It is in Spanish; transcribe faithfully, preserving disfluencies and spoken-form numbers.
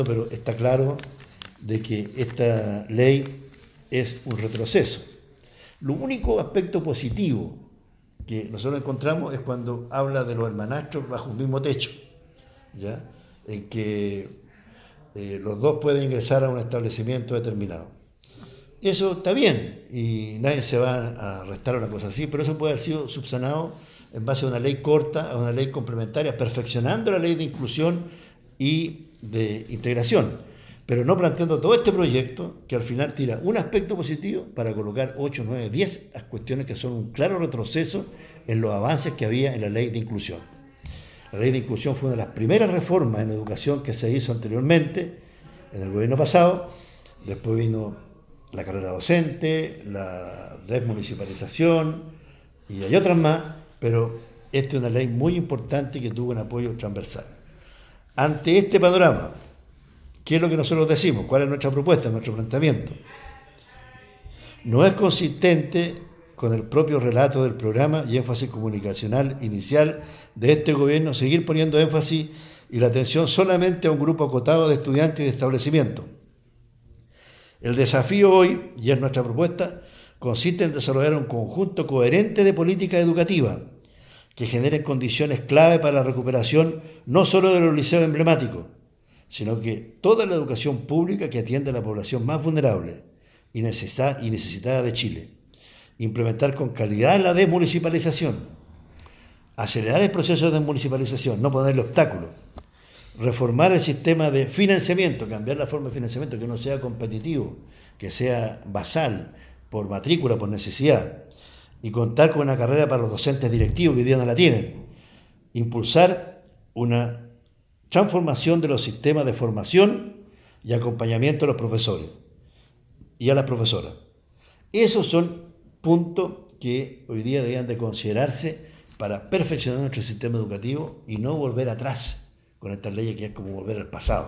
pero está claro de que esta ley es un retroceso. Lo único aspecto positivo que nosotros encontramos es cuando habla de los hermanastros bajo un mismo techo, ¿ya? En que eh, los dos pueden ingresar a un establecimiento determinado. Eso está bien y nadie se va a restar una cosa así, pero eso puede haber sido subsanado en base a una ley corta, a una ley complementaria, perfeccionando la ley de inclusión y de integración, pero no planteando todo este proyecto que al final tira un aspecto positivo para colocar ocho, nueve, diez cuestiones que son un claro retroceso en los avances que había en la ley de inclusión. La ley de inclusión fue una de las primeras reformas en educación que se hizo anteriormente, en el gobierno pasado. Después vino la carrera docente, la desmunicipalización y hay otras más, pero esta es una ley muy importante que tuvo un apoyo transversal. Ante este panorama, ¿qué es lo que nosotros decimos? ¿Cuál es nuestra propuesta, nuestro planteamiento? No es consistente con el propio relato del programa y énfasis comunicacional inicial de este gobierno seguir poniendo énfasis y la atención solamente a un grupo acotado de estudiantes y de establecimientos. El desafío hoy, y es nuestra propuesta, consiste en desarrollar un conjunto coherente de políticas educativas que generen condiciones clave para la recuperación no solo de los liceos emblemáticos, sino que toda la educación pública que atiende a la población más vulnerable y necesitada de Chile. Implementar con calidad la desmunicipalización, acelerar el proceso de desmunicipalización, no ponerle obstáculos, reformar el sistema de financiamiento, cambiar la forma de financiamiento, que no sea competitivo, que sea basal, por matrícula, por necesidad, y contar con una carrera para los docentes directivos que hoy día no la tienen. Impulsar una transformación de los sistemas de formación y acompañamiento a los profesores y a las profesoras. Esos son puntos que hoy día deberían de considerarse para perfeccionar nuestro sistema educativo y no volver atrás con estas leyes que es como volver al pasado.